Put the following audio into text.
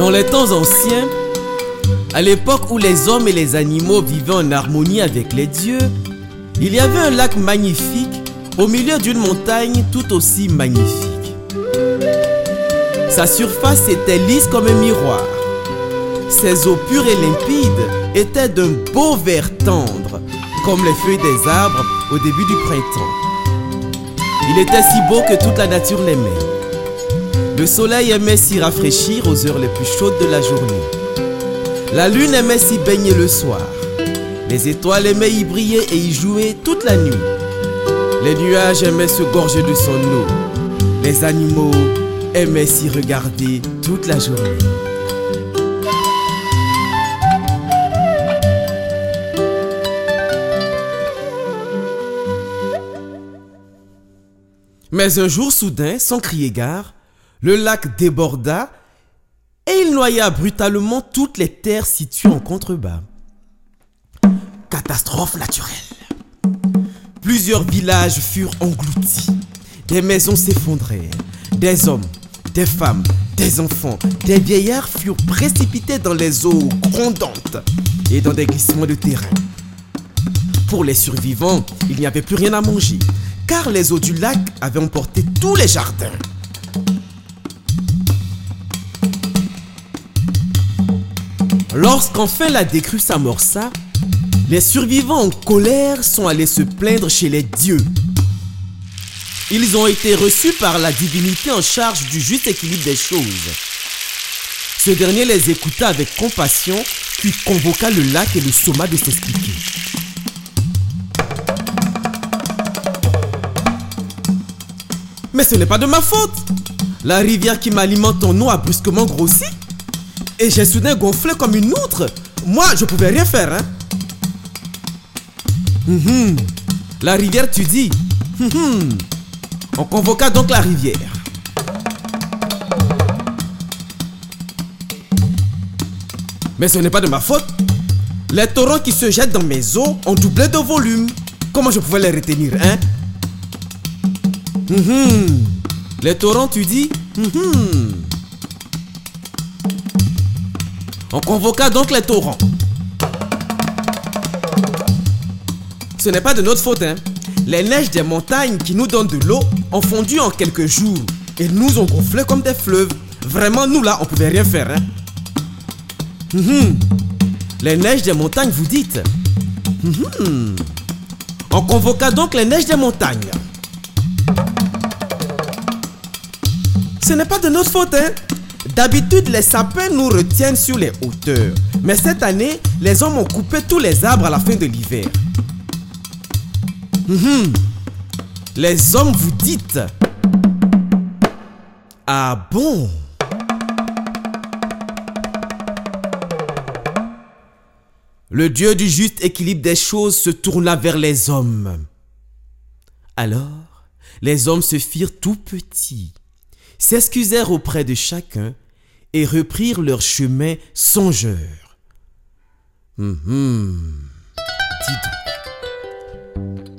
Dans les temps anciens, à l'époque où les hommes et les animaux vivaient en harmonie avec les dieux, il y avait un lac magnifique au milieu d'une montagne tout aussi magnifique. Sa surface était lisse comme un miroir. Ses eaux pures et limpides étaient d'un beau vert tendre, comme les feuilles des arbres au début du printemps. Il était si beau que toute la nature l'aimait. Le soleil aimait s'y rafraîchir aux heures les plus chaudes de la journée. La lune aimait s'y baigner le soir. Les étoiles aimaient y briller et y jouer toute la nuit. Les nuages aimaient se gorger de son eau. Les animaux aimaient s'y regarder toute la journée. Mais un jour soudain, sans crier gare, le lac déborda et il noya brutalement toutes les terres situées en contrebas. Catastrophe naturelle. Plusieurs villages furent engloutis. Des maisons s'effondrèrent. Des hommes, des femmes, des enfants, des vieillards furent précipités dans les eaux grondantes et dans des glissements de terrain. Pour les survivants, il n'y avait plus rien à manger, car les eaux du lac avaient emporté tous les jardins. Lorsqu'enfin la décrue s'amorça, les survivants en colère sont allés se plaindre chez les dieux. Ils ont été reçus par la divinité en charge du juste équilibre des choses. Ce dernier les écouta avec compassion, puis convoqua le lac et le somma de s'expliquer. Mais ce n'est pas de ma faute. La rivière qui m'alimente en eau a brusquement grossi et j'ai soudain gonflé comme une outre. Moi, je pouvais rien faire, hein. La rivière, tu dis. On convoqua donc la rivière. Mais ce n'est pas de ma faute. Les torrents qui se jettent dans mes eaux ont doublé de volume. Comment je pouvais les retenir, hein? Les torrents, tu dis. On convoqua donc les torrents. Ce n'est pas de notre faute, hein. Les neiges des montagnes qui nous donnent de l'eau ont fondu en quelques jours et nous ont gonflé comme des fleuves. Vraiment, nous là, on pouvait rien faire, hein. Les neiges des montagnes, vous dites. On convoqua donc les neiges des montagnes. Ce n'est pas de notre faute, hein. D'habitude, les sapins nous retiennent sur les hauteurs. Mais cette année, les hommes ont coupé tous les arbres à la fin de l'hiver. Les hommes, vous dites. Ah bon? Le Dieu du juste équilibre des choses se tourna vers les hommes. Alors, les hommes se firent tout petits, s'excusèrent auprès de chacun et reprirent leur chemin songeurs. Dis donc.